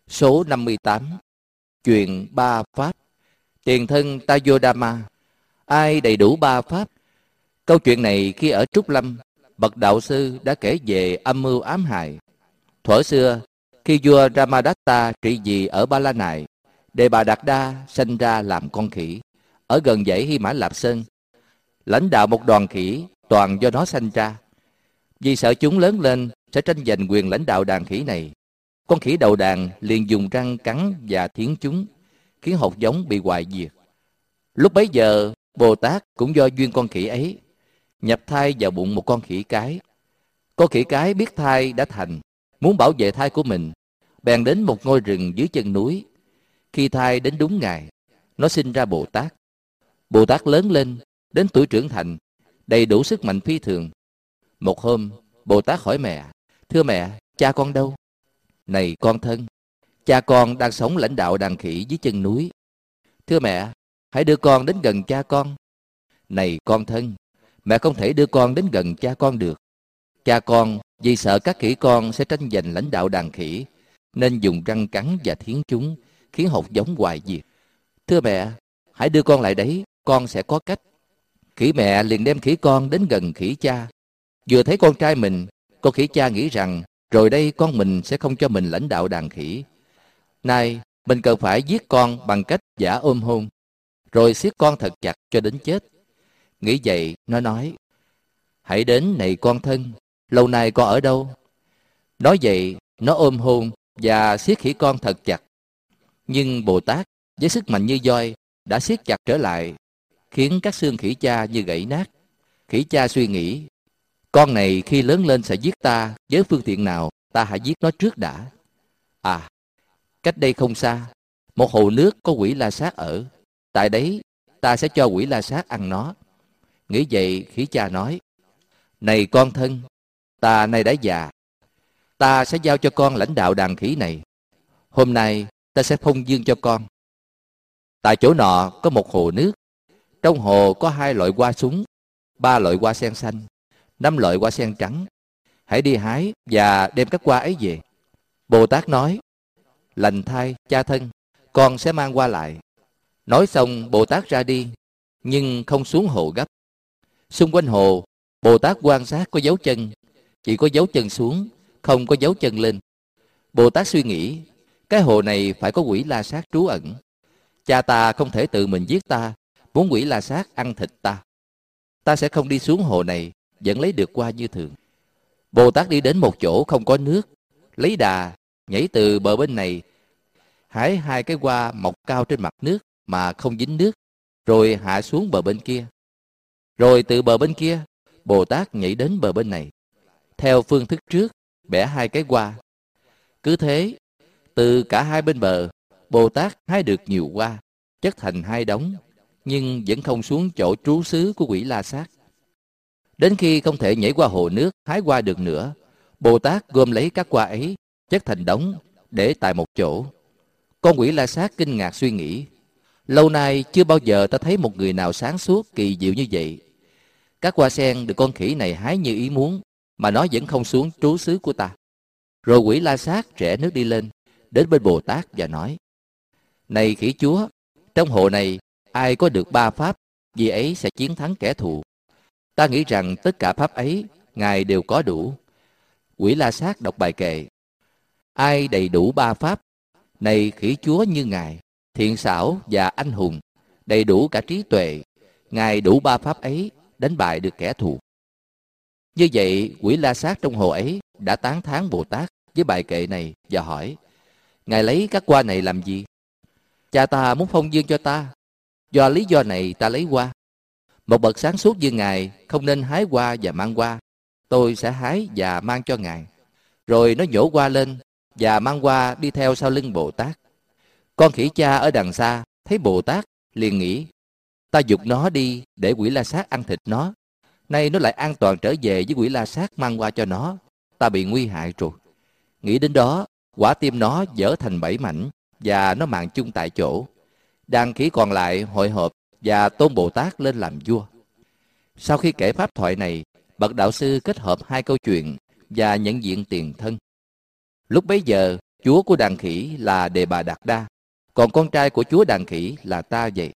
Số 58. Chuyện ba pháp. Tiền thân Tayodama. Ai đầy đủ ba pháp? Câu chuyện này khi ở Trúc Lâm, bậc đạo sư đã kể về âm mưu ám hại. Thuở xưa, khi vua Ramadatta trị vì ở Ba La Nại, Đề Bà Đạt Đa sanh ra làm con khỉ ở gần dãy Hy Mã Lạp Sơn, lãnh đạo một đoàn khỉ toàn do nó sanh ra. Vì sợ chúng lớn lên sẽ tranh giành quyền lãnh đạo đàn khỉ này, con khỉ đầu đàn liền dùng răng cắn và thiến chúng, khiến hột giống bị hoại diệt. Lúc bấy giờ, Bồ Tát cũng do duyên con khỉ ấy nhập thai vào bụng một con khỉ cái. Con khỉ cái biết thai đã thành, muốn bảo vệ thai của mình, bèn đến một ngôi rừng dưới chân núi. Khi thai đến đúng ngày, nó sinh ra Bồ Tát. Bồ Tát lớn lên, đến tuổi trưởng thành, đầy đủ sức mạnh phi thường. Một hôm, Bồ Tát hỏi mẹ: "Thưa mẹ, cha con đâu?" "Này con thân, cha con đang sống lãnh đạo đàn khỉ dưới chân núi." "Thưa mẹ, hãy đưa con đến gần cha con." "Này con thân, mẹ không thể đưa con đến gần cha con được. Cha con vì sợ các khỉ con sẽ tranh giành lãnh đạo đàn khỉ, nên dùng răng cắn và thiến chúng, khiến hột giống hoại diệt. Thưa mẹ, hãy đưa con lại đấy, con sẽ có cách." Khỉ mẹ liền đem khỉ con đến gần khỉ cha. Vừa thấy con trai mình, con khỉ cha nghĩ rằng rồi đây con mình sẽ không cho mình lãnh đạo đàn khỉ. Nay mình cần phải giết con bằng cách giả ôm hôn, rồi siết con thật chặt cho đến chết. Nghĩ vậy, nó nói: "Hãy đến này con thân, lâu nay con ở đâu?" Nói vậy, nó ôm hôn và siết khỉ con thật chặt. Nhưng Bồ Tát với sức mạnh như voi đã siết chặt trở lại, khiến các xương khỉ cha như gãy nát. Khỉ cha suy nghĩ: con này khi lớn lên sẽ giết ta với phương tiện nào, ta hãy giết nó trước đã. À, cách đây không xa, một hồ nước có quỷ la sát ở. Tại đấy, ta sẽ cho quỷ la sát ăn nó. Nghĩ vậy, khỉ cha nói: "Này con thân, ta nay đã già, ta sẽ giao cho con lãnh đạo đàn khỉ này. Hôm nay ta sẽ phong dương cho con. Tại chỗ nọ có một hồ nước. Trong hồ có 2 loại hoa súng, 3 loại hoa sen xanh, 5 loại hoa sen trắng. Hãy đi hái và đem các hoa ấy về." Bồ Tát nói: "Lành thay cha thân, con sẽ mang hoa lại." Nói xong, Bồ Tát ra đi, nhưng không xuống hồ gấp. Xung quanh hồ, Bồ Tát quan sát có dấu chân, chỉ có dấu chân xuống, không có dấu chân lên. Bồ Tát suy nghĩ: cái hồ này phải có quỷ la sát trú ẩn. Cha ta không thể tự mình giết ta, muốn quỷ la sát ăn thịt ta. Ta sẽ không đi xuống hồ này, vẫn lấy được hoa như thường. Bồ Tát đi đến một chỗ không có nước, lấy đà, nhảy từ bờ bên này, hái 2 cái hoa mọc cao trên mặt nước mà không dính nước, rồi hạ xuống bờ bên kia. Rồi từ bờ bên kia, Bồ Tát nhảy đến bờ bên này, theo phương thức trước, bẻ 2 cái hoa. Cứ thế, từ cả 2 bên bờ, Bồ Tát hái được nhiều hoa, chất thành 2 đống, nhưng vẫn không xuống chỗ trú xứ của quỷ la sát. Đến khi không thể nhảy qua hồ nước hái hoa được nữa, Bồ Tát gom lấy các hoa ấy, chất thành đống, để tại một chỗ. Con quỷ la sát kinh ngạc suy nghĩ: lâu nay chưa bao giờ ta thấy một người nào sáng suốt kỳ diệu như vậy. Các hoa sen được con khỉ này hái như ý muốn, mà nó vẫn không xuống trú xứ của ta. Rồi quỷ la sát rẽ nước đi lên, đến bên Bồ Tát và nói: "Này khỉ chúa, trong hồ này ai có được 3 pháp, vì ấy sẽ chiến thắng kẻ thù. Ta nghĩ rằng tất cả pháp ấy ngài đều có đủ." Quỷ la sát đọc bài kệ: "Ai đầy đủ 3 pháp, này khỉ chúa như ngài, thiện xảo và anh hùng, đầy đủ cả trí tuệ, ngài đủ 3 pháp ấy, đánh bại được kẻ thù." Như vậy, quỷ la sát trong hồ ấy đã tán thán Bồ Tát với bài kệ này và hỏi: "Ngài lấy các hoa này làm gì?" "Cha ta muốn phong dương cho ta, do lý do này ta lấy hoa. Một bậc sáng suốt như ngài không nên hái hoa và mang hoa. Tôi sẽ hái và mang cho ngài." Rồi nó nhổ hoa lên và mang hoa đi theo sau lưng Bồ Tát. Con khỉ cha ở đằng xa thấy Bồ Tát liền nghĩ: ta giục nó đi để quỷ la sát ăn thịt nó, nay nó lại an toàn trở về với quỷ la sát mang qua cho nó, ta bị nguy hại rồi. Nghĩ đến đó, quả tim nó vỡ thành 7 mảnh và nó mạng chung tại chỗ. Đàn khỉ còn lại hội họp và tôn Bồ Tát lên làm vua. Sau khi kể pháp thoại này, bậc đạo sư kết hợp 2 câu chuyện và nhận diện tiền thân. Lúc bấy giờ, chúa của đàn khỉ là Đề Bà Đạt Đa, còn con trai của chúa đàn khỉ là ta vậy.